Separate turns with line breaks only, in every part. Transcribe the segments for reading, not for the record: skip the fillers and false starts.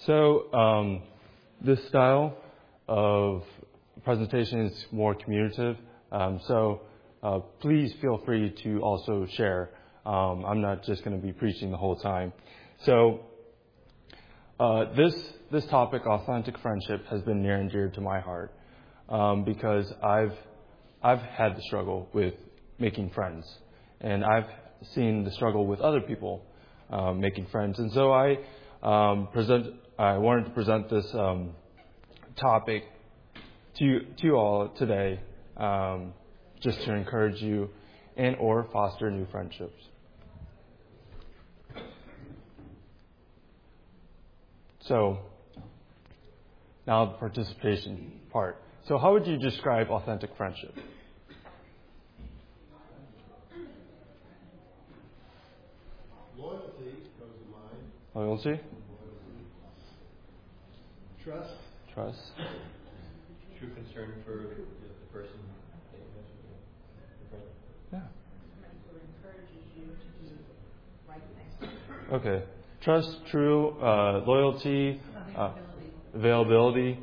So this style of presentation is more communicative. Please feel free to also share. I'm not just going to be preaching the whole time. So this topic, authentic friendship, has been near and dear to my heart because I've had the struggle with making friends, and I've seen the struggle with other people making friends. And so I wanted to present this topic to you all today, just to encourage you and or foster new friendships. So now the participation part. So how would you describe authentic friendship?
Loyalty comes to mind.
Loyalty?
Trust.
Trust.
True concern for the person that you mentioned.
Yeah.
Who encourages you to do right next to
Okay. Trust, true, loyalty, availability,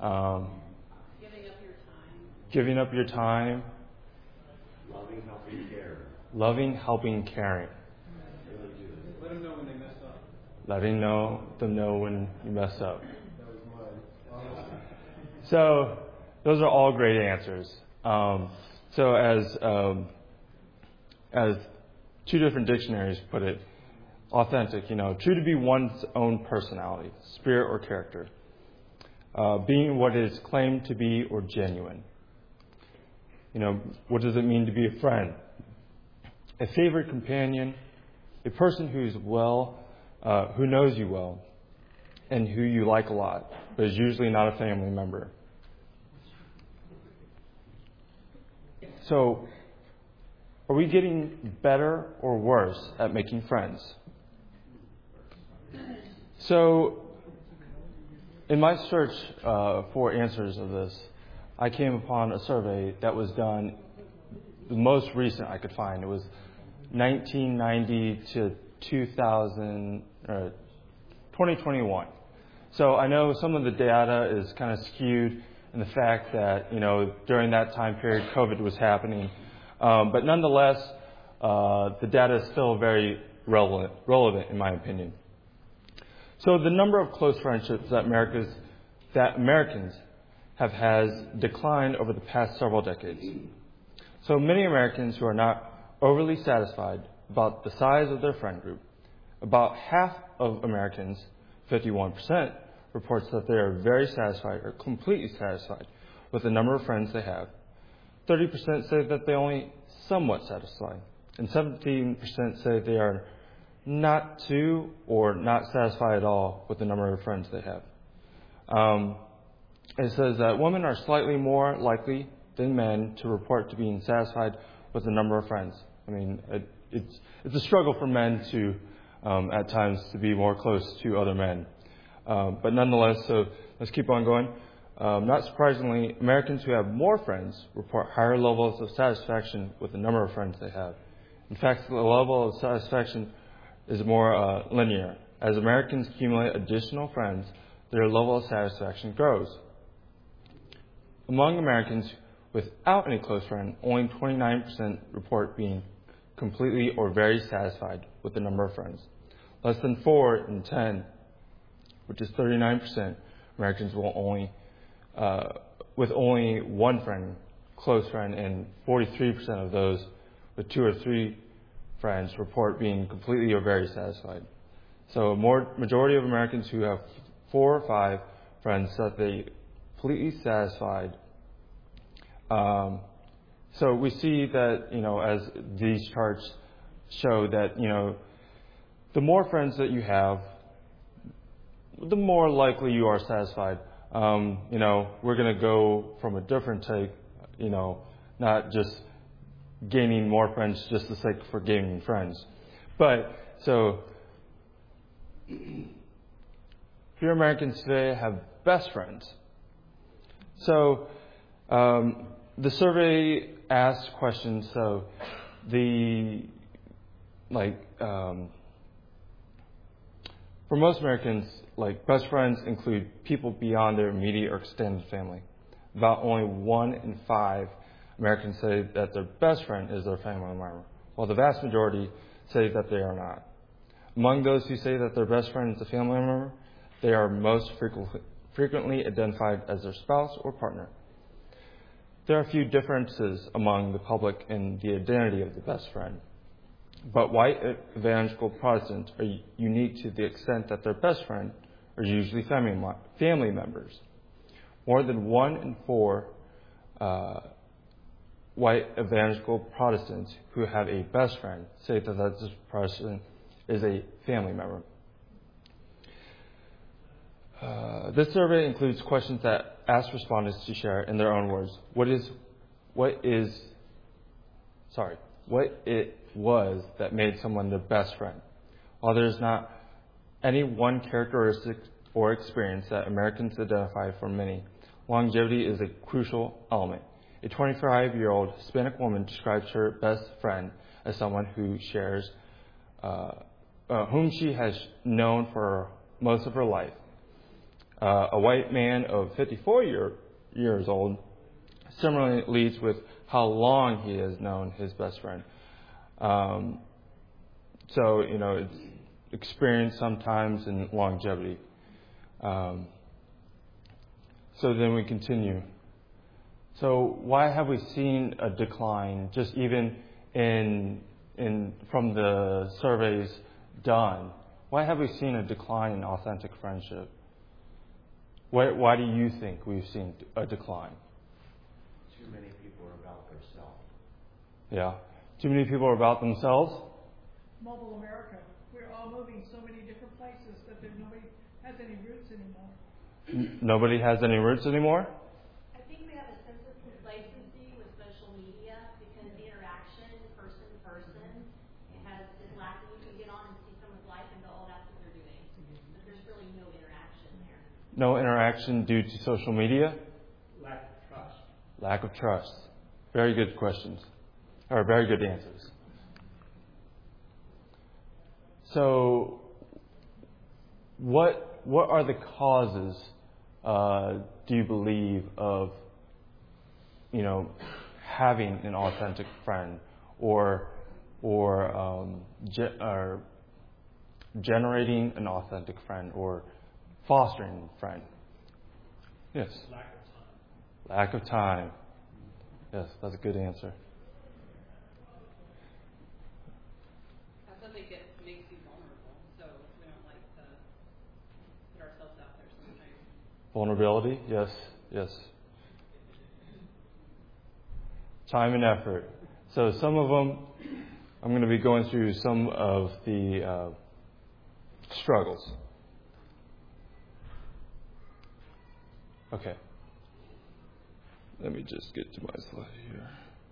giving up your time,
Loving, helping, caring.
loving, helping, caring.
Let them know when they mess up.
Letting them know when you mess up.
That was mine.
So those are all great answers. So as two different dictionaries put it, authentic, true to be one's own personality, spirit, or character. Being what is claimed to be or genuine. What does it mean to be a friend? A favorite companion, a person who knows you well, and who you like a lot, but is usually not a family member. So, are we getting better or worse at making friends? So, in my search for answers of this, I came upon a survey that was done, the most recent I could find. It was 1990 to 2021. So I know some of the data is kind of skewed in the fact that, during that time period, COVID was happening. But nonetheless, the data is still very relevant in my opinion. So the number of close friendships that Americans have has declined over the past several decades. So many Americans who are not overly satisfied about the size of their friend group. About half of Americans, 51%, reports that they are very satisfied or completely satisfied with the number of friends they have. 30% say that they only somewhat satisfied. And 17% say they are not too or not satisfied at all with the number of friends they have. It says that women are slightly more likely than men to report to being satisfied with the number of friends. I mean, it's a struggle for men to, at times, to be more close to other men. But nonetheless, so let's keep on going. Not surprisingly, Americans who have more friends report higher levels of satisfaction with the number of friends they have. In fact, the level of satisfaction is more linear. As Americans accumulate additional friends, their level of satisfaction grows. Among Americans without any close friend, only 29% report being completely or very satisfied with the number of friends. Less than 4 in 10, which is 39%, Americans with only one friend, close friend, and 43% of those with 2 or 3 friends report being completely or very satisfied. So a majority of Americans who have 4 or 5 friends that they completely satisfied. So we see that, as these charts show that, the more friends that you have, the more likely you are satisfied. We're going to go from a different take, not just gaining more friends just the sake for gaining friends. But, so, few Americans today have best friends. So, the survey asked questions, so For most Americans, like best friends include people beyond their immediate or extended family. About only 1 in 5 Americans say that their best friend is their family member, while the vast majority say that they are not. Among those who say that their best friend is a family member, they are most frequently identified as their spouse or partner. There are a few differences among the public in the identity of the best friend. But white evangelical Protestants are unique to the extent that their best friend are usually family members. More than 1 in 4 white evangelical Protestants who have a best friend say that this person is a family member. This survey includes questions that ask respondents to share in their own words what it was that made someone their best friend. While there is not any one characteristic or experience that Americans identify for many, longevity is a crucial element. A 25-year-old Hispanic woman describes her best friend as someone who shares, whom she has known for most of her life. A white man of 54 years old similarly leads with how long he has known his best friend. So, it's experience sometimes and longevity. So then we continue. So why have we seen a decline, just even from the surveys done? Why have we seen a decline in authentic friendship? Why do you think we've seen a decline?
Too many people are about themselves.
Yeah. Too many people are about themselves?
Mobile America. We're all moving so many different places that nobody has any roots anymore.
Nobody has any roots anymore?
I think we have a sense of complacency with social media because the interaction person to person is lacking. You can get on and see someone's life and go, oh, that's what they're doing. But there's really no interaction there.
No interaction due to social media?
Lack of trust.
Lack of trust. Very good questions. Or very good answers. So, what are the causes, do you believe, of, having an authentic friend or generating an authentic friend or fostering a friend? Yes.
Lack of time.
Lack of time. Yes, that's a good answer.
I think it makes you vulnerable, so we don't like to put ourselves out there sometimes.
Vulnerability, yes. Time and effort. So some of them, I'm going to be going through some of the struggles. Okay. Let me just get to my slide here.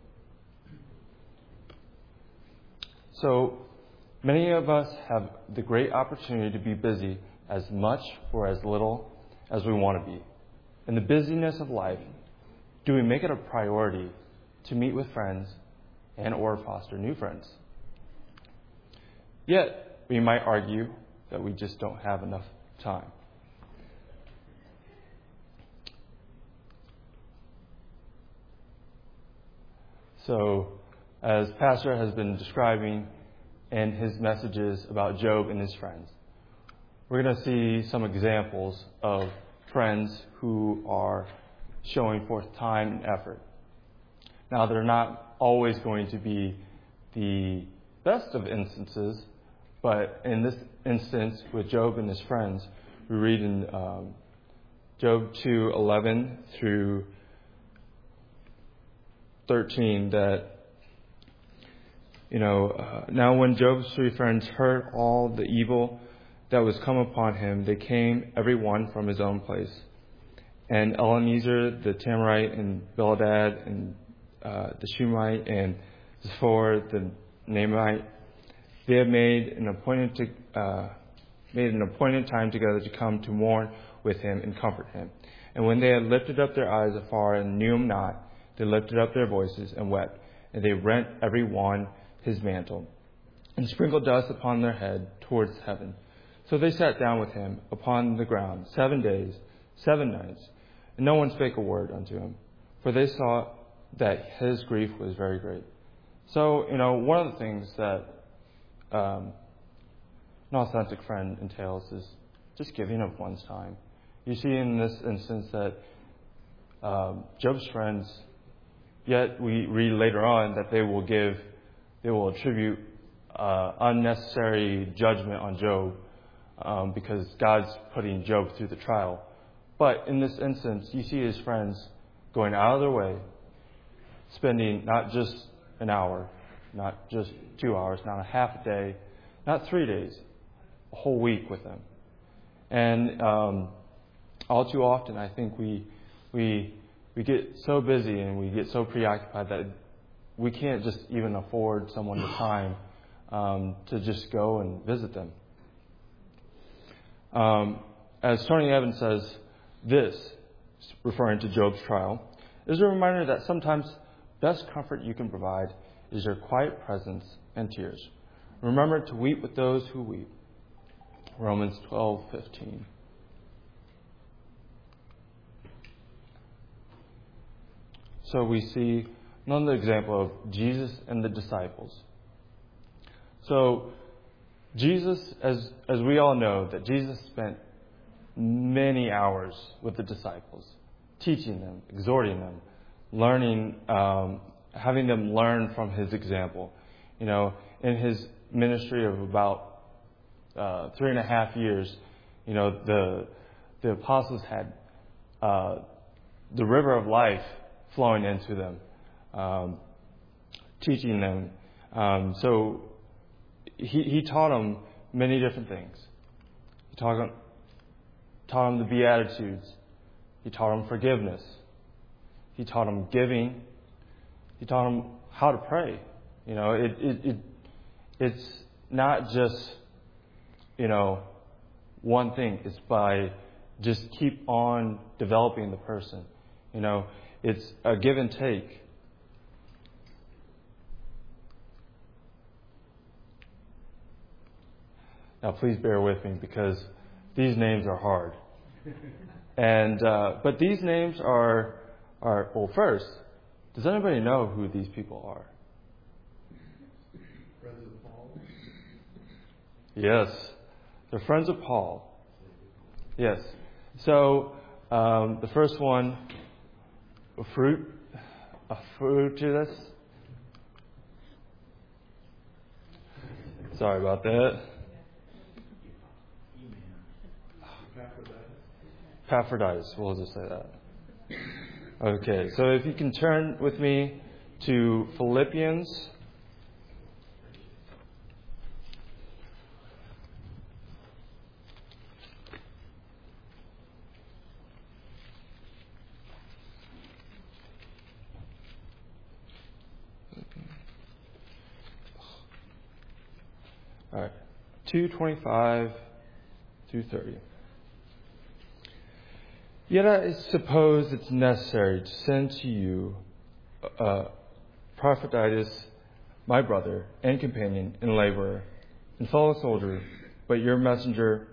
So, many of us have the great opportunity to be busy as much or as little as we want to be. In the busyness of life, do we make it a priority to meet with friends and or foster new friends? Yet, we might argue that we just don't have enough time. So, as Pastor has been describing in his messages about Job and his friends, we're going to see some examples of friends who are showing forth time and effort. Now, they're not always going to be the best of instances, but in this instance with Job and his friends, we read in Job 2:11 through 13 that, now when Job's 3 friends heard all the evil that was come upon him, they came every one from his own place. And Eliezer the Tamarite, and Bildad, and the Shumite, and Zophar the Naamite, they had made an appointed time together to come to mourn with him and comfort him. And when they had lifted up their eyes afar and knew him not, they lifted up their voices and wept, and they rent every one his mantle, and sprinkled dust upon their head towards heaven. So they sat down with him upon the ground 7 days, 7 nights, and no one spake a word unto him, for they saw that his grief was very great. So, one of the things that an authentic friend entails is just giving of one's time. You see in this instance that Job's friends, yet we read later on that they will attribute unnecessary judgment on Job because God's putting Job through the trial. But in this instance, you see his friends going out of their way, spending not just an hour, not just 2 hours, not a half a day, not 3 days, a whole week with them. And all too often, I think we get so busy and we get so preoccupied that we can't just even afford someone the time to just go and visit them. As Tony Evans says, this, referring to Job's trial, is a reminder that sometimes best comfort you can provide is your quiet presence and tears. Remember to weep with those who weep. Romans 12:15. So we see another example of Jesus and the disciples. So Jesus, as we all know, that Jesus spent many hours with the disciples, teaching them, exhorting them, learning, having them learn from his example. In his ministry of about 3.5 years, the apostles had the river of life flowing into them, teaching them. So he taught them many different things. He taught them the Beatitudes. He taught them forgiveness. He taught them giving. He taught them how to pray. It's not just, one thing. It's by just keep on developing the person. It's a give and take. Now, please bear with me because these names are hard. And but these names are well. First, does anybody know who these people are?
Friends of Paul?
Yes, they're friends of Paul. Yes. So the first one, Fruitulus. Sorry about that. Epaphroditus. We'll just say that. Okay, so if you can turn with me to Philippians. All right, 2:25 through 30. Yet I suppose it's necessary to send to you Epaphroditus, my brother and companion and laborer and fellow soldier, but your messenger,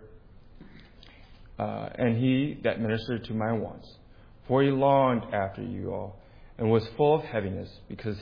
and he that ministered to my wants. For he longed after you all, and was full of heaviness, because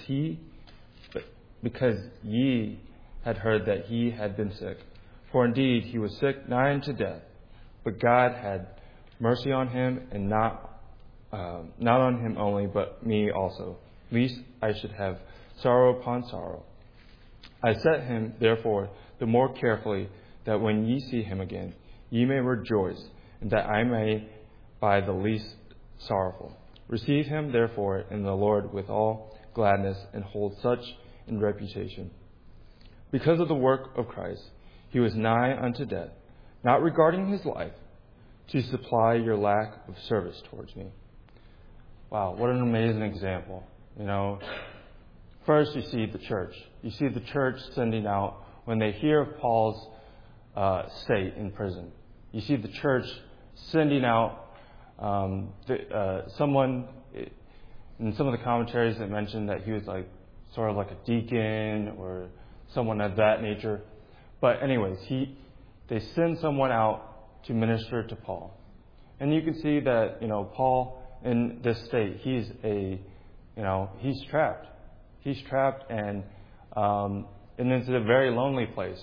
ye had heard that he had been sick. For indeed he was sick nigh unto death, but God had mercy on him, and not on him only, but me also, lest I should have sorrow upon sorrow. I set him, therefore, the more carefully, that when ye see him again, ye may rejoice, and that I may by the least sorrowful. Receive him, therefore, in the Lord with all gladness, and hold such in reputation. Because of the work of Christ, he was nigh unto death, not regarding his life, to supply your lack of service towards me. Wow, what an amazing example. First you see the church. You see the church sending out, when they hear of Paul's state in prison, you see the church sending out someone. In some of the commentaries that mentioned that he was sort of like a deacon or someone of that nature. But anyways, he they send someone out to minister to Paul. And you can see that, Paul in this state, he's trapped. He's trapped and it's a very lonely place.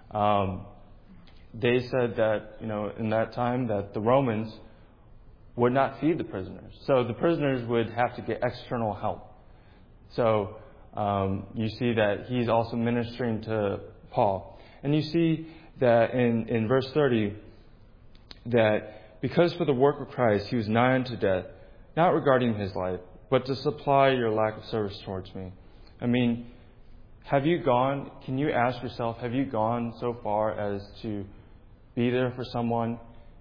They said that, in that time that the Romans would not feed the prisoners. So the prisoners would have to get external help. So you see that he's also ministering to Paul. And you see that in verse 30, that because for the work of Christ he was nigh unto death, not regarding his life, but to supply your lack of service towards me. I mean, can you ask yourself, have you gone so far as to be there for someone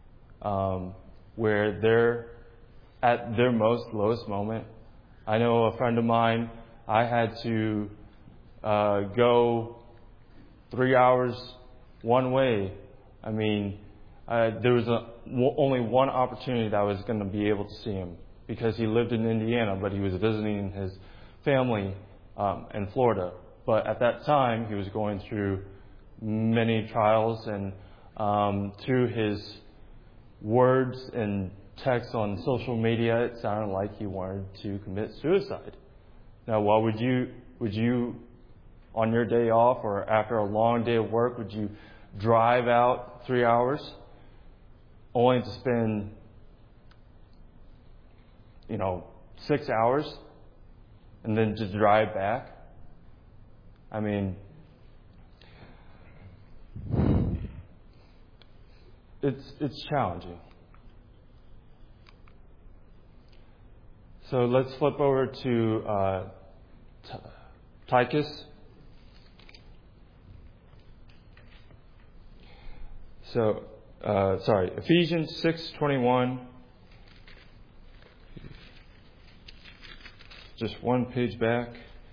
where they're at their lowest moment? I know a friend of mine, I had to go 3 hours one way. I mean, there was only one opportunity that I was going to be able to see him because he lived in Indiana, but he was visiting his family in Florida. But at that time, he was going through many trials, and through his words and texts on social media, it sounded like he wanted to commit suicide. Now, would you, on your day off or after a long day of work, would you drive out 3 hours only to spend, 6 hours and then just drive back? I mean, it's challenging. So let's flip over to Tychus. So, Ephesians 6:21. Just one page back.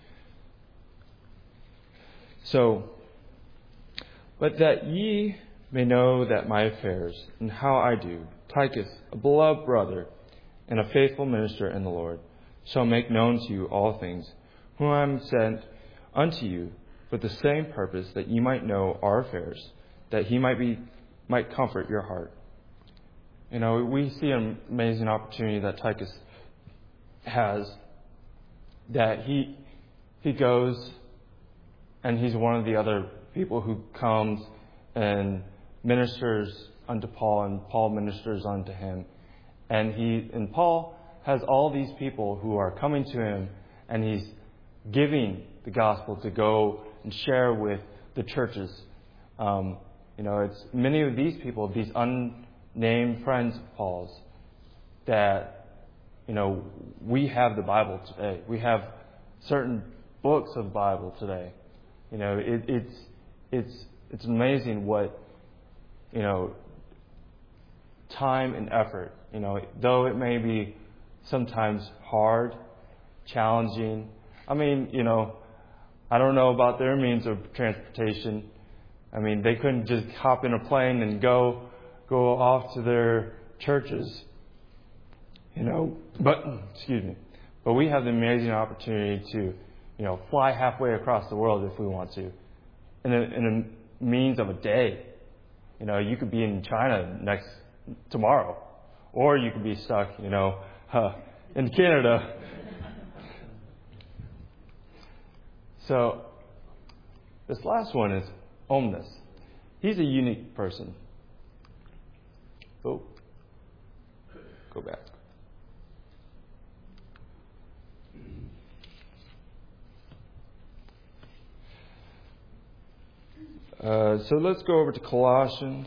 So, but that ye may know that my affairs and how I do, Tychus, a beloved brother and a faithful minister in the Lord, shall make known to you all things, whom I am sent unto you with the same purpose, that ye might know our affairs, that he might comfort your heart. We see an amazing opportunity that Tychus has, that he goes and he's one of the other people who comes and ministers unto Paul, and Paul ministers unto him. And Paul has all these people who are coming to him, and he's giving the gospel to go and share with the churches. It's many of these people, these unnamed friends of Paul's, that, we have the Bible today. We have certain books of the Bible today. It's amazing what, time and effort, though it may be sometimes hard, challenging. I mean, I don't know about their means of transportation. I mean, they couldn't just hop in a plane and go off to their churches, But we have the amazing opportunity to, fly halfway across the world if we want to, in a means of a day. You could be in China tomorrow, or you could be stuck, in Canada. So this last one is Omnis. He's a unique person. Oh, go back. So let's go over to Colossians.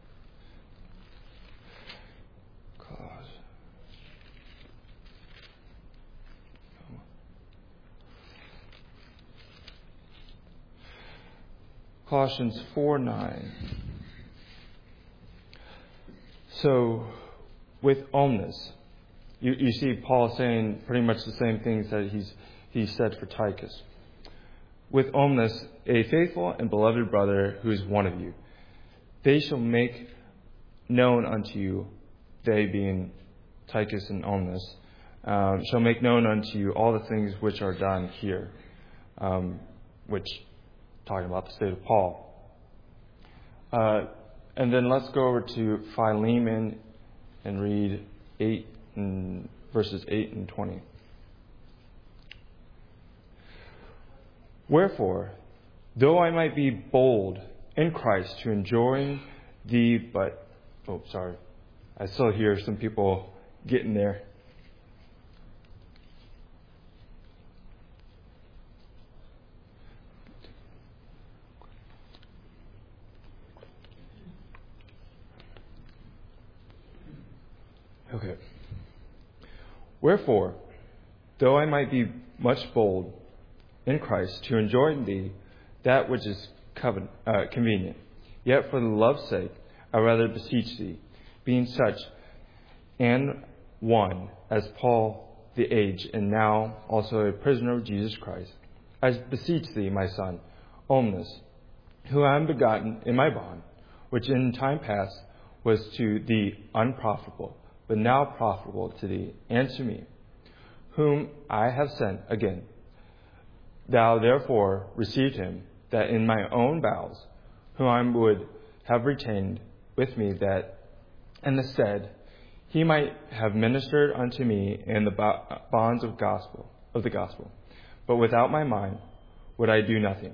Colossians 4:9. So, with Omnis, you see Paul saying pretty much the same things that he said for Tychus. With Omnis, a faithful and beloved brother who is one of you, they shall make known unto you, they being Tychus and Omnis, shall make known unto you all the things which are done here, which talking about the state of Paul. And then let's go over to Philemon and read verses 8 and 20. Wherefore, though I might be bold in Christ to enjoin thee, I still hear some people getting there. Okay. Wherefore, though I might be much bold in Christ to enjoin thee that which is convenient, yet for the love's sake I rather beseech thee, being such and one as Paul the aged, and now also a prisoner of Jesus Christ, I beseech thee, my son, Onesimus, who I am begotten in my bond, which in time past was to thee unprofitable, but now profitable to thee and to me, whom I have sent again. Thou therefore received him, that in my own bowels, whom I would have retained with me, that in the stead he might have ministered unto me in the bonds of the gospel. But without my mind would I do nothing,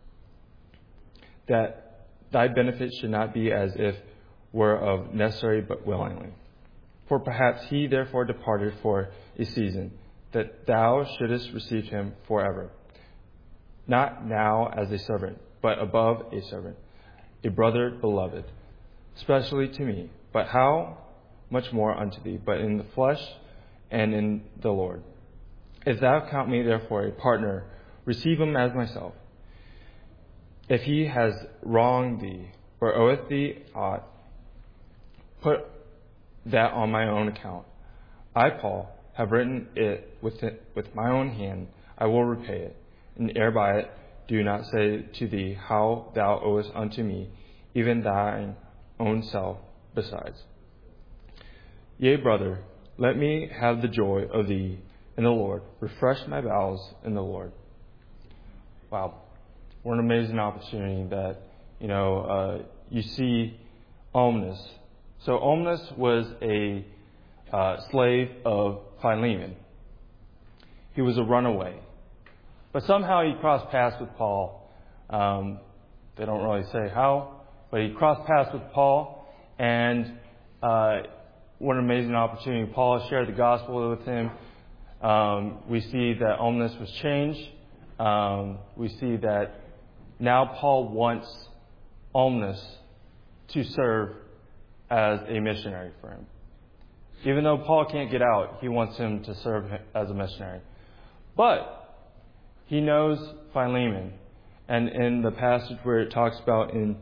that thy benefit should not be as if were of necessary, but willingly. For perhaps he therefore departed for a season, that thou shouldest receive him forever, not now as a servant, but above a servant, a brother beloved, especially to me. But how much more unto thee, but in the flesh and in the Lord? If thou count me therefore a partner, receive him as myself. If he has wronged thee, or oweth thee aught, put that on my own account. I, Paul, have written it with my own hand. I will repay it. And ere by it do not say to thee how thou owest unto me, even thine own self besides. Yea, brother, let me have the joy of thee in the Lord. Refresh my bowels in the Lord. Wow. What an amazing opportunity that, you see Onesimus. So Onesimus was a slave of Philemon. He was a runaway. But somehow he crossed paths with Paul. They don't really say how, but he crossed paths with Paul. And what an amazing opportunity. Paul shared the gospel with him. We see that Onesimus was changed. We see that now Paul wants Onesimus to serve as a missionary for him. Even though Paul can't get out, he wants him to serve as a missionary. But he knows Philemon. And in the passage where it talks about in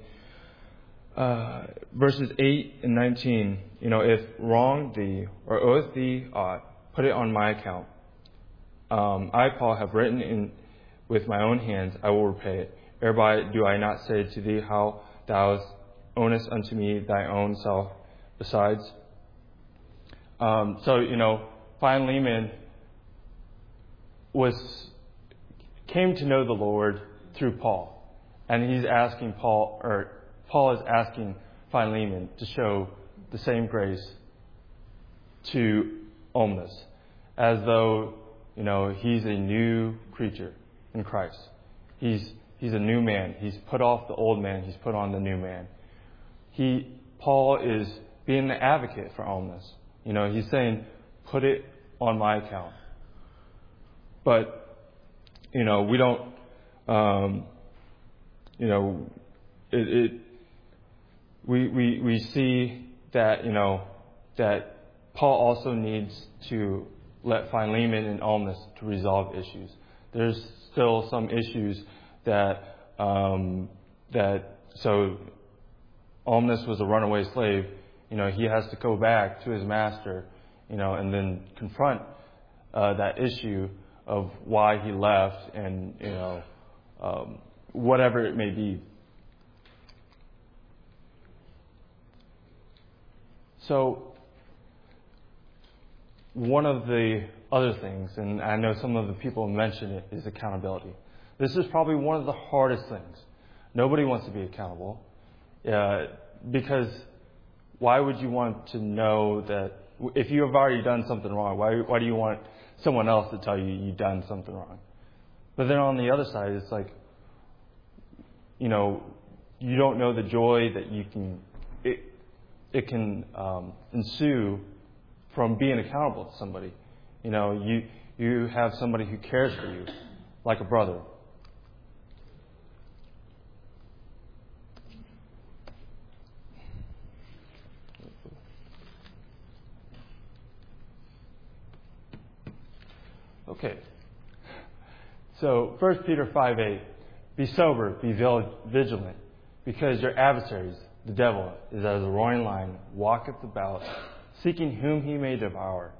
verses 8 and 19, if wronged thee or oweth thee aught, put it on my account. I, Paul, have written with my own hands, I will repay it. Thereby do I not say to thee how thou ownest unto me thy own self besides. Philemon came to know the Lord through Paul. And he's asking Paul is asking Philemon to show the same grace to Onesimus, as though, he's a new creature in Christ. He's a new man. He's put off the old man. He's put on the new man. Paul is being the advocate for Onesimus. He's saying, put it on my account. But, we don't, we see that, that Paul also needs to let Philemon and Onesimus to resolve issues. There's still some issues so Onesimus was a runaway slave. He has to go back to his master, and then confront that issue of why he left, and whatever it may be. So one of the other things, and I know some of the people mention it, is accountability. This is probably one of the hardest things. Nobody wants to be accountable. Because why would you want to know that if you have already done something wrong? Why do you want someone else to tell you you've done something wrong? But then on the other side, it's like, you don't know the joy that it can ensue from being accountable to somebody. You have somebody who cares for you, like a brother. Okay. So 1 Peter 5:8, be sober, be vigilant, because your adversaries, the devil, is as a roaring lion, walketh about, seeking whom he may devour.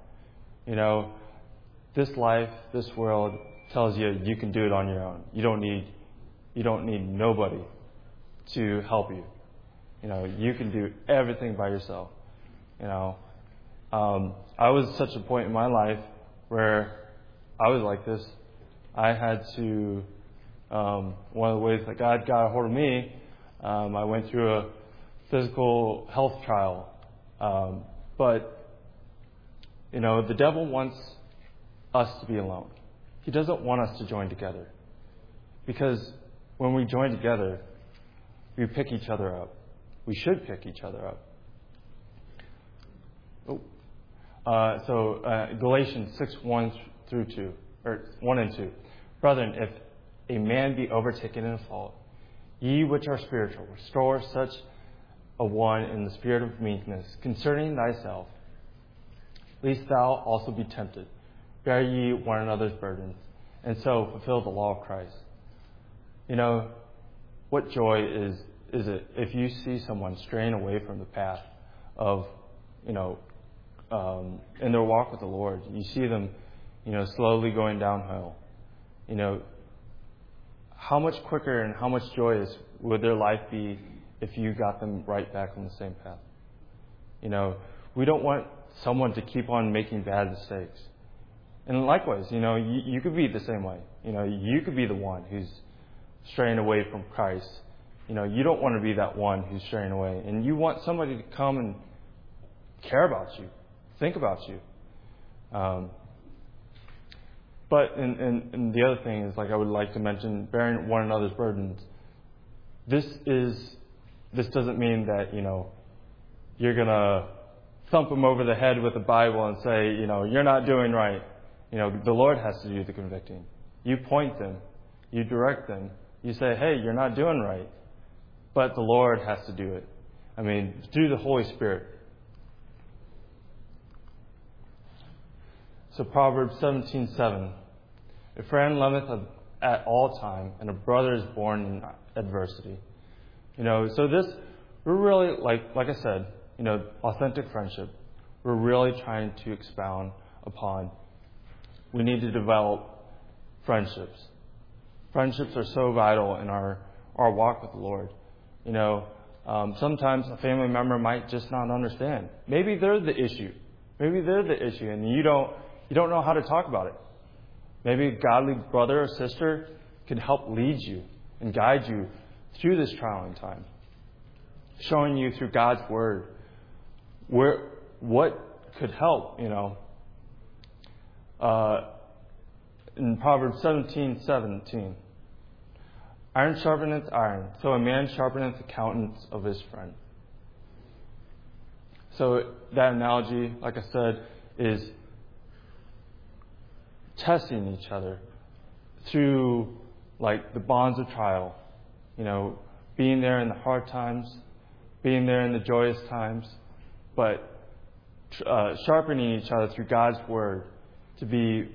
This life, this world tells you can do it on your own. You don't need nobody to help you. You can do everything by yourself. I was at such a point in my life where I was like this. I had to, one of the ways that God got a hold of me, I went through a physical health trial. But the devil wants us to be alone. He doesn't want us to join together. Because when we join together, we pick each other up. We should pick each other up. Galatians 6:1 through 2, or 1 and 2. Brethren, if a man be overtaken in a fault, ye which are spiritual, restore such a one in the spirit of meekness, concerning thyself, lest thou also be tempted. Bear ye one another's burdens, and so fulfill the law of Christ. What joy is it if you see someone straying away from the path of, in their walk with the Lord. You see them, slowly going downhill. How much quicker and how much joyous would their life be if you got them right back on the same path? We don't want someone to keep on making bad mistakes. And likewise, you could be the same way. You could be the one who's straying away from Christ. You don't want to be that one who's straying away. And you want somebody to come and care about you, think about you. But the other thing is, I would like to mention, bearing one another's burdens. This doesn't mean that, you're going to thump them over the head with the Bible and say, you're not doing right. The Lord has to do the convicting. You point them. You direct them. You say, hey, you're not doing right. But the Lord has to do it. Through the Holy Spirit. So Proverbs 17:7. A friend loveth at all time, and a brother is born in adversity. So we're really, like I said, authentic friendship. We're really trying to expound upon. We need to develop friendships. Friendships are so vital in our walk with the Lord. Sometimes a family member might just not understand. Maybe they're the issue. And you don't know how to talk about it. Maybe a godly brother or sister can help lead you and guide you through this trying time, showing you through God's Word what could help. In Proverbs 17:17, iron sharpeneth iron, so a man sharpeneth the countenance of his friend. So that analogy, like I said, is testing each other through the bonds of trial. Being there in the hard times, being there in the joyous times, but sharpening each other through God's Word to be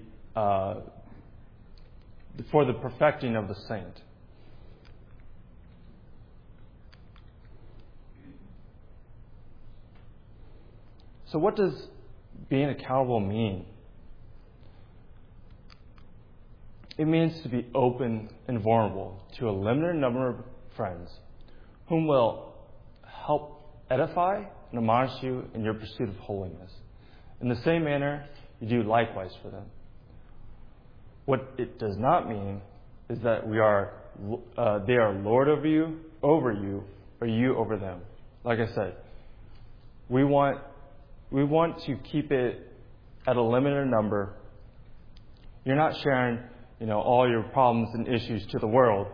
for the perfecting of the saint. So what does being accountable mean? It means to be open and vulnerable to a limited number of friends whom will help edify and admonish you in your pursuit of holiness. In the same manner, you do likewise for them. What it does not mean is that they are lord over you, are you over them? Like I said, we want to keep it at a limited number. You're not sharing, all your problems and issues to the world.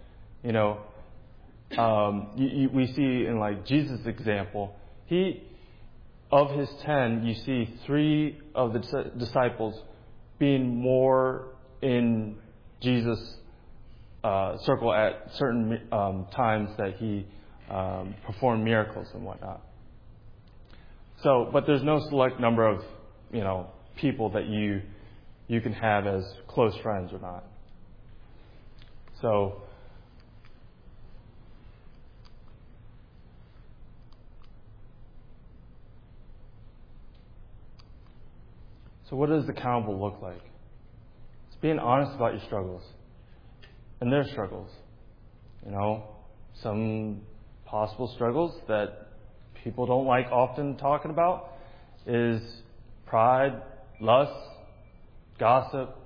We see in like Jesus' example, of his 10, you see 3 of the disciples being more in Jesus' circle at certain times that he performed miracles and whatnot. So, but there's no select number of, people that you can have as close friends or not. So, what does accountable look like? It's being honest about your struggles and their struggles. Some possible struggles that people don't like often talking about is pride, lust, gossip.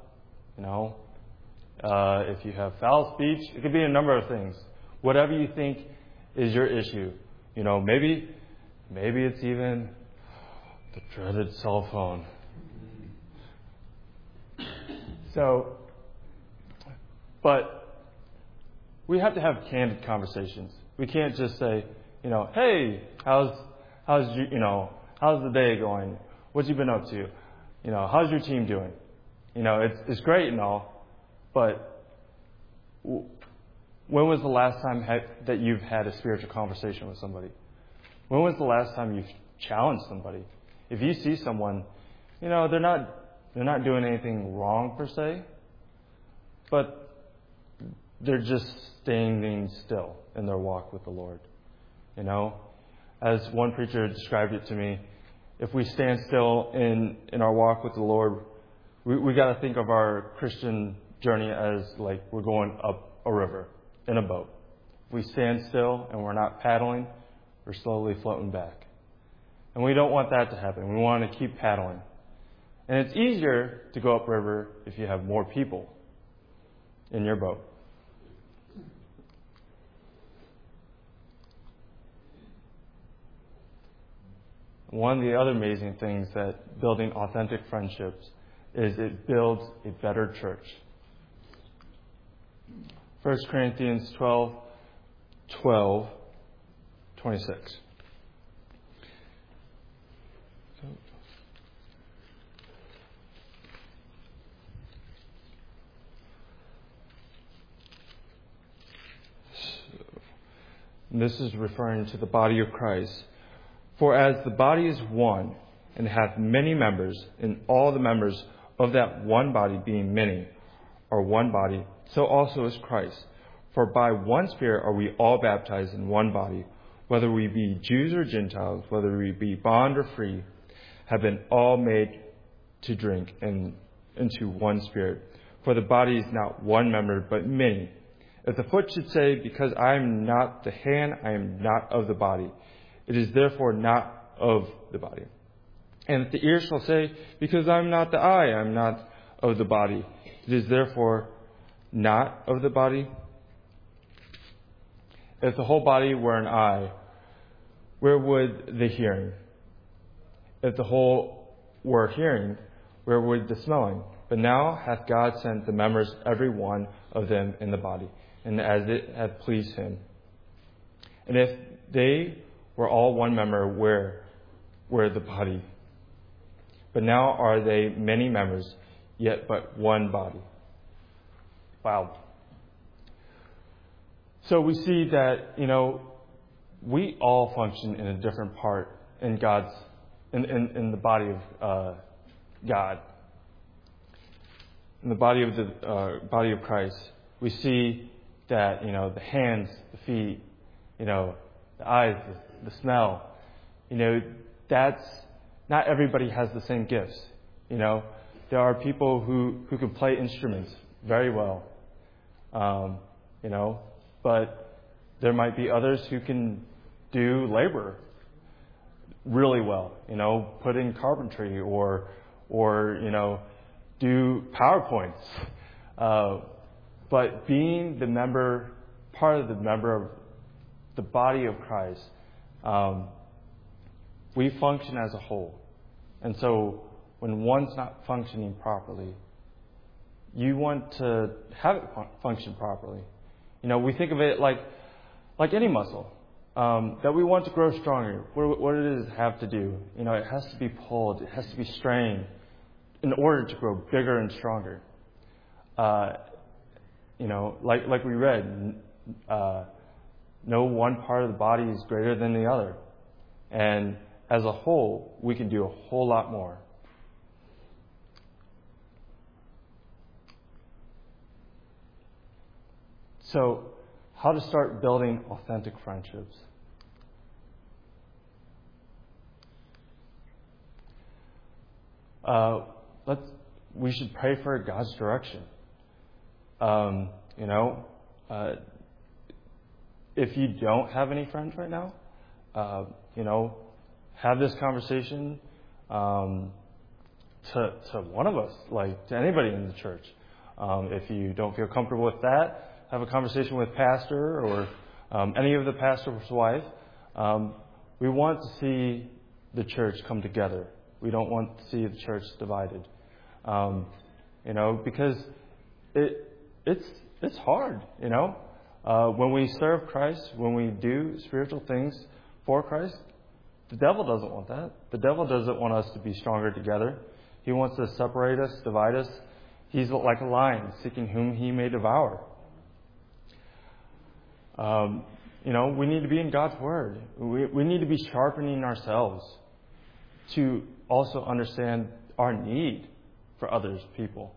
If you have foul speech, it could be a number of things. Whatever you think is your issue. Maybe it's even the dreaded cell phone. So, but we have to have candid conversations. We can't just say, hey, how's the day going? What you been up to? How's your team doing? It's great and all, but when was the last time that you've had a spiritual conversation with somebody? When was the last time you've challenged somebody? If you see someone, they're not doing anything wrong per se, but they're just standing still in their walk with the Lord. As one preacher described it to me, if we stand still in our walk with the Lord, we got to think of our Christian journey as like we're going up a river in a boat. If we stand still and we're not paddling, we're slowly floating back. And we don't want that to happen. We want to keep paddling. And it's easier to go upriver if you have more people in your boat. One of the other amazing things that building authentic friendships is it builds a better church. 1 Corinthians 12:26. This is referring to the body of Christ. For as the body is one and hath many members, and all the members of that one body being many are one body, so also is Christ. For by one Spirit are we all baptized in one body, whether we be Jews or Gentiles, whether we be bond or free, have been all made to drink into one Spirit. For the body is not one member, but many. If the foot should say, because I am not the hand, I am not of the body, it is therefore not of the body. And if the ear shall say, because I am not the eye, I am not of the body, it is therefore not of the body. If the whole body were an eye, where would the hearing? If the whole were hearing, where would the smelling? But now hath God sent the members, every one of them, in the body, and as it hath pleased him. And if they were all one member, where were the body? But now are they many members, yet but one body. Wow. So we see that, we all function in a different part in God's, in the body of God. In the body of the body of Christ, we see that, the hands, the feet, the eyes, the smell, that's, not everybody has the same gifts. There are people who can play instruments very well, but there might be others who can do labor really well, put in carpentry or do PowerPoints. But being part of the member of the body of Christ, we function as a whole. And so when one's not functioning properly, you want to have it function properly. We think of it like any muscle, that we want to grow stronger. What does it have to do? It has to be pulled. It has to be strained in order to grow bigger and stronger. Like we read, no one part of the body is greater than the other. And as a whole, we can do a whole lot more. So, how to start building authentic friendships? We should pray for God's direction. If you don't have any friends right now, have this conversation to one of us, to anybody in the church. If you don't feel comfortable with that, have a conversation with pastor or any of the pastor's wife. We want to see the church come together. We don't want to see the church divided. Because it's hard, when we serve Christ, when we do spiritual things for Christ, the devil doesn't want that. The devil doesn't want us to be stronger together. He wants to separate us, divide us. He's like a lion seeking whom he may devour. We need to be in God's Word. We need to be sharpening ourselves to also understand our need for others, people.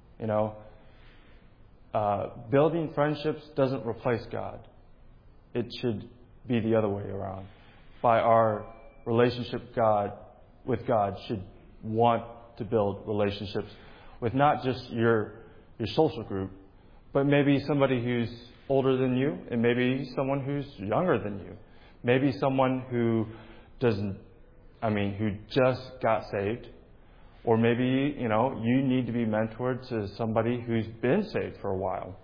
Building friendships doesn't replace God. It should be the other way around. By our relationship with God should want to build relationships with not just your social group, but maybe somebody who's older than you, and maybe someone who's younger than you. Maybe someone who who just got saved. Or maybe, you need to be mentored to somebody who's been saved for a while.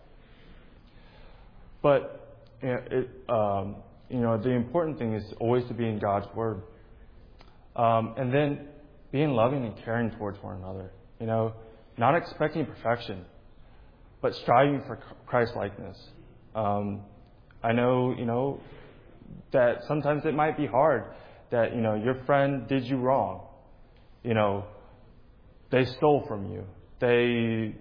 But, the important thing is always to be in God's Word. And then being loving and caring towards one another. Not expecting perfection, but striving for Christ-likeness. I know, that sometimes it might be hard that, your friend did you wrong. They stole from you. They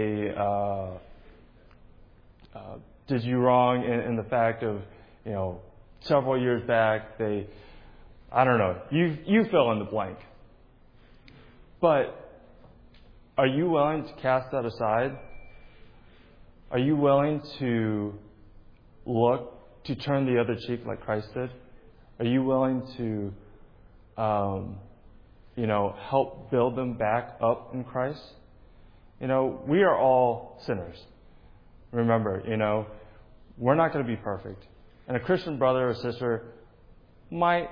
did you wrong in the fact of, several years back, you fill in the blank. But are you willing to cast that aside? Are you willing to turn the other cheek like Christ did? Are you willing to, help build them back up in Christ? We are all sinners. Remember, we're not going to be perfect. And a Christian brother or sister will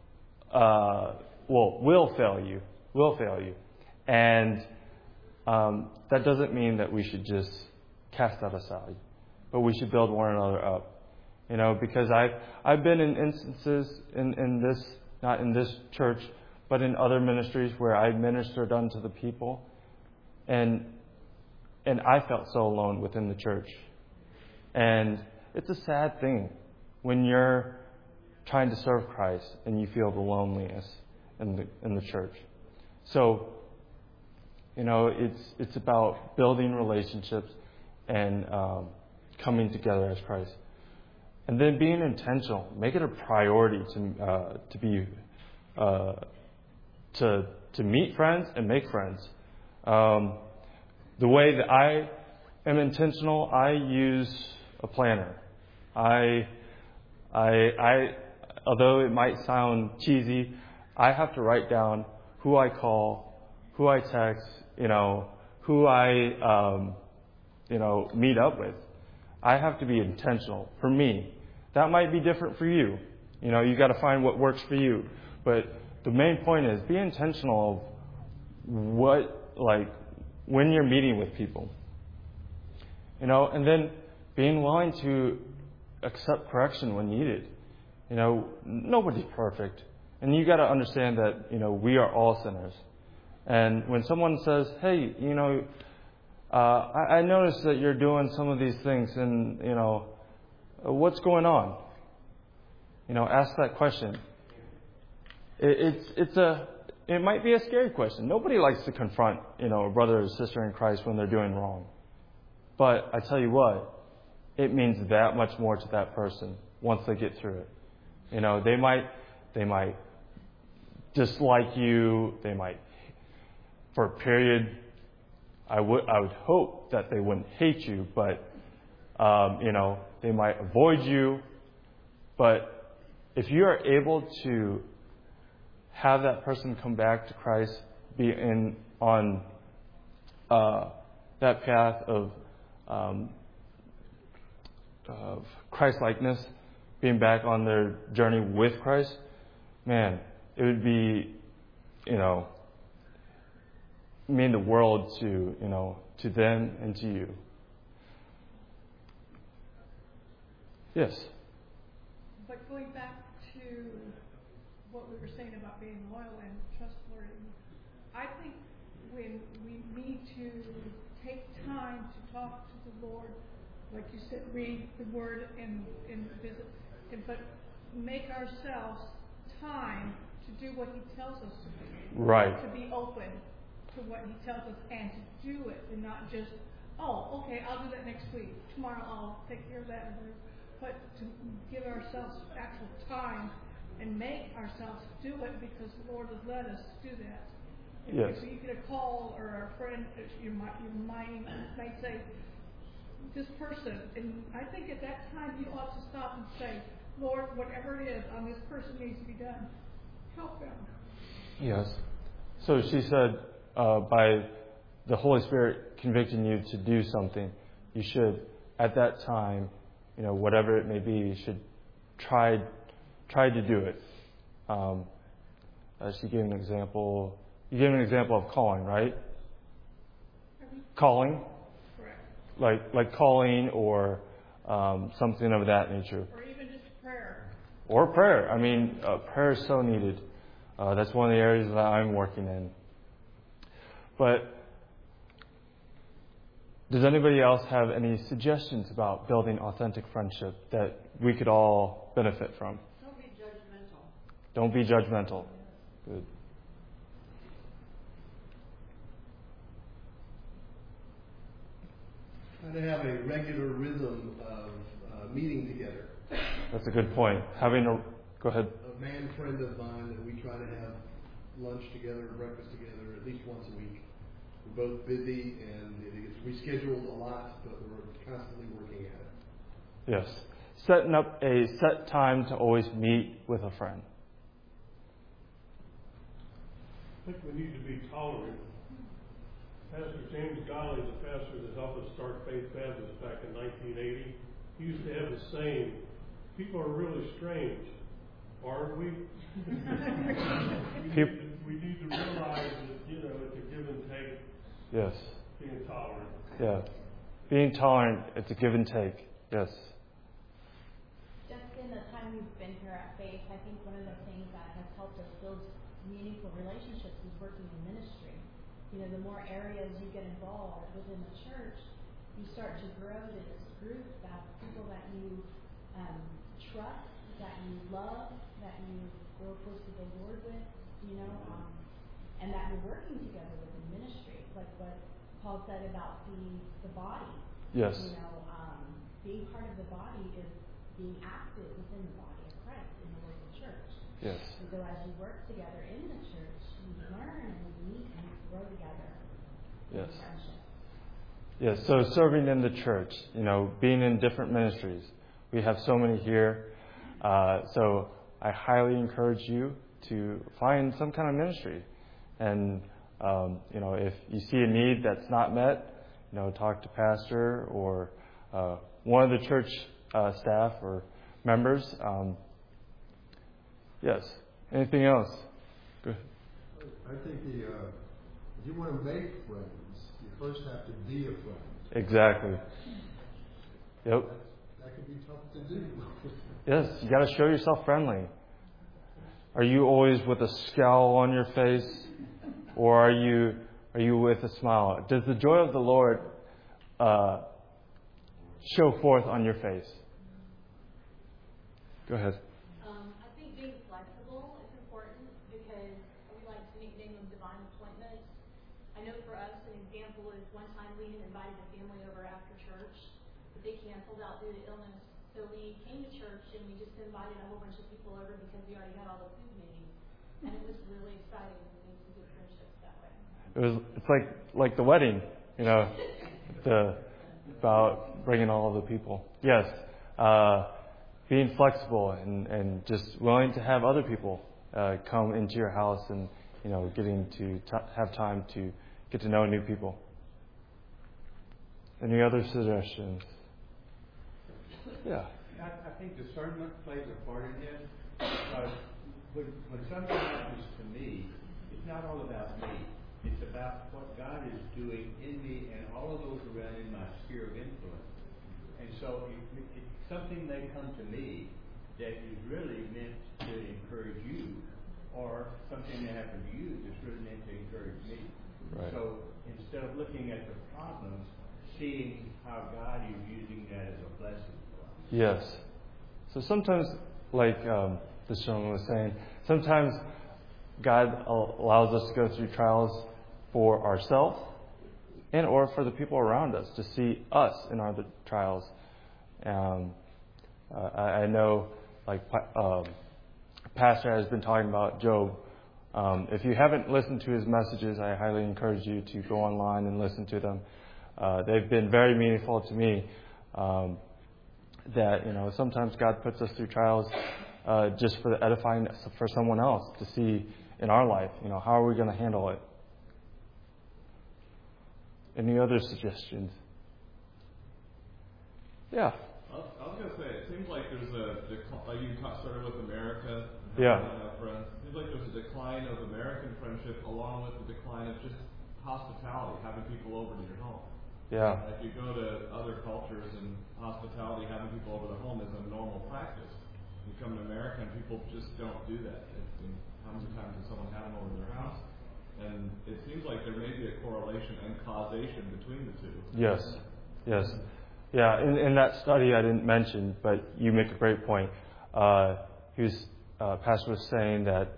fail you. Will fail you. And that doesn't mean that we should just cast that aside. But we should build one another up. Because I've been in instances in this, not in this church, but in other ministries where I ministered unto the people. And I felt so alone within the church. And it's a sad thing when you're trying to serve Christ and you feel the loneliness in the church. So, it's about building relationships and coming together as Christ. And then being intentional. Make it a priority to meet friends and make friends. The way that I am intentional, I use a planner. Although it might sound cheesy, I have to write down who I call, who I text, who I meet up with. I have to be intentional for me. That might be different for you. You got to find what works for you. But the main point is be intentional of when you're meeting with people. And then being willing to accept correction when needed. Nobody's perfect. And you got to understand that, we are all sinners. And when someone says, hey, I noticed that you're doing some of these things and, what's going on? Ask that question. It might be a scary question. Nobody likes to confront, a brother or sister in Christ when they're doing wrong. But I tell you what, it means that much more to that person once they get through it. They might dislike you. They might, for a period, I would hope that they wouldn't hate you, but, they might avoid you. But if you are able to have that person come back to Christ, be on that path of Christ-likeness, being back on their journey with Christ, man, it would be, mean the world to them and to you. Yes.
But going back to what we were saying about being loyal and trustworthy, I think when we need to take time to talk to the Lord, like you said, read the Word and visit, but make ourselves time to do what He tells us to do.
Right.
To be open to what He tells us and to do it, and not just, oh, okay, I'll do that next week. Tomorrow I'll take care of that. But to give ourselves actual time and make ourselves do it because the Lord has led us to do that.
Yes.
If you get a call or a friend, your mind might say, this person, and I think at that time you ought to stop and say, Lord, whatever it is on this person needs to be done, help them.
Yes. So she said, by the Holy Spirit convicting you to do something, you should, at that time, whatever it may be, you should try to do it. She gave an example. You gave an example of calling, right? Calling.
Correct.
Like calling or something of that nature.
Or even just prayer.
Or prayer. I mean, prayer is so needed. That's one of the areas that I'm working in. But does anybody else have any suggestions about building authentic friendship that we could all benefit from?
Don't be judgmental.
Don't be judgmental. Good.
Try to have a regular rhythm of meeting together.
That's a good point. Go ahead.
A man friend of mine that we try to have lunch together, breakfast together, at least once a week. We're both busy and it gets rescheduled a lot, but we're constantly working at it.
Yes. Setting up a set time to always meet with a friend.
I think we need to be tolerant. Pastor James Golly, the pastor that helped us start Faith Baptist back in 1980, he used to have the saying, people are really strange, aren't we? we need to realize that, it's a give and take.
Yes.
Being tolerant.
Yeah. Being tolerant, it's a give and take. Yes.
Just in the time we've been here at Faith, I think one of the things that has helped us build meaningful relationships is working in ministry. The more areas you get involved within the church, you start to grow to this group of people that you trust, that you love, that you grow close to the Lord with, and that you're working together within ministry. Like what Paul said about the body.
Yes.
Being part of the body is being active within the body of Christ in the local church.
Yes.
And so as you work together in the church, you learn and you meet and you grow together
Yes.
in friendship.
Yes. So serving in the church, being in different ministries. We have so many here. So I highly encourage you to find some kind of ministry. And, if you see a need that's not met, talk to pastor or one of the church staff or members. Yes. Anything else? Go ahead.
I think if you want to make friends, you first have to be a friend.
Exactly. Yep.
That can be tough to do.
Yes, you got to show yourself friendly. Are you always with a scowl on your face, or are you with a smile? Does the joy of the Lord show forth on your face? Go ahead.
I think being flexible is important because we like to nickname them divine appointments. I know for us, an example is one time we had invited a family over after church, but they canceled out due to illness. So we came to church and we just invited a whole bunch of people over because we already had all the food made. And it was really exciting. We made some good friendships that way.
It's like the wedding, about bringing all of the people. Yes, being flexible and just willing to have other people come into your house and getting to have time to get to know new people. Any other suggestions? Yeah.
I think discernment plays a part in this. Because when something happens to me, it's not all about me. It's about what God is doing in me and all of those around in my sphere of influence. And so something may come to me that is really meant to encourage you, or something may happen to you that's really meant to encourage me.
Right.
So instead of looking at the problems, seeing how God is using that as a blessing for us.
Yes. So sometimes, like this gentleman was saying, sometimes God allows us to go through trials for ourselves and or for the people around us to see us in our trials. I know, like Pastor has been talking about Job. If you haven't listened to his messages, I highly encourage you to go online and listen to them. They've been very meaningful to me. That sometimes God puts us through trials just for the edifying for someone else to see in our life. How are we going to handle it? Any other suggestions? Yeah.
I was going to say, it seems like there's like you started with America.
Yeah.
Friends. It seems like there's a decline of American friendship along with the decline of just hospitality, having people over to your home.
Yeah.
If you go to other cultures and hospitality, having people over the home is a normal practice. You come to America and people just don't do that. How many times has someone had them over to their house? And it seems like there may be a correlation and causation between the two.
Yes. Yes. Yeah. In that study I didn't mention, but you make a great point. Pastor was saying that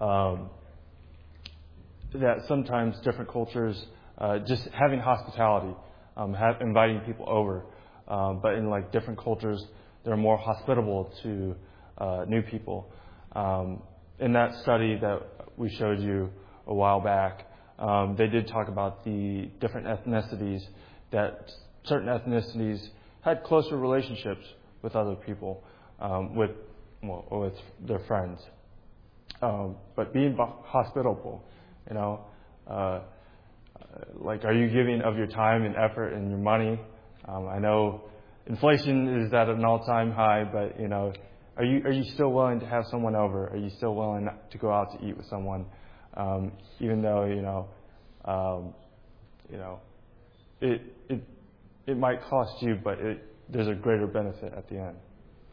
that sometimes different cultures just having hospitality. Inviting people over, but in like different cultures, they're more hospitable to new people. In that study that we showed you a while back, they did talk about the different ethnicities, that certain ethnicities had closer relationships with other people, with their friends. But being hospitable, like, are you giving of your time and effort and your money? I know inflation is at an all-time high, but are you still willing to have someone over? Are you still willing to go out to eat with someone, even though it might cost you, but there's a greater benefit at the end.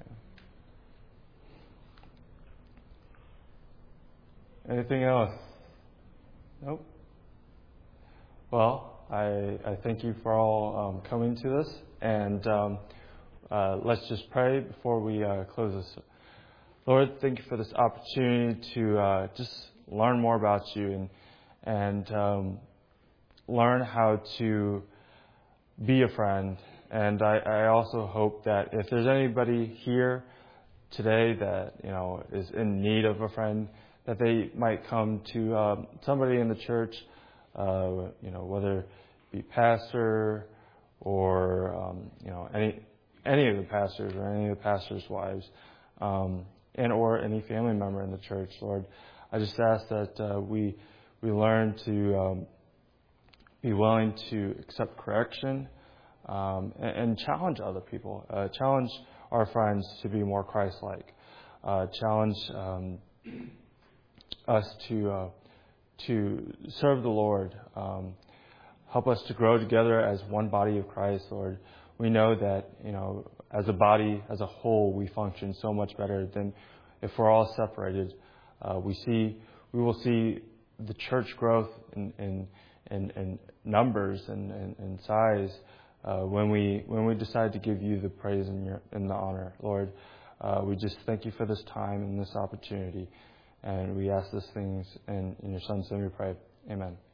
Anything else? Nope. Well, I thank you for all coming to this, and let's just pray before we close this. Lord, thank you for this opportunity to just learn more about you and learn how to be a friend. And I also hope that if there's anybody here today that is in need of a friend, that they might come to somebody in the church. Whether it be pastor or any of the pastors or any of the pastors' wives, and or any family member in the church, Lord, I just ask that we learn to be willing to accept correction and challenge other people, challenge our friends to be more Christ-like, challenge us to serve the Lord. Help us to grow together as one body of Christ, Lord. we know that, as a body, as a whole, we function so much better than if we're all separated. We will see the church growth in numbers and size when we decide to give you the praise and the honor, Lord. We just thank you for this time and this opportunity, and we ask these things in your Son's name we pray. Amen.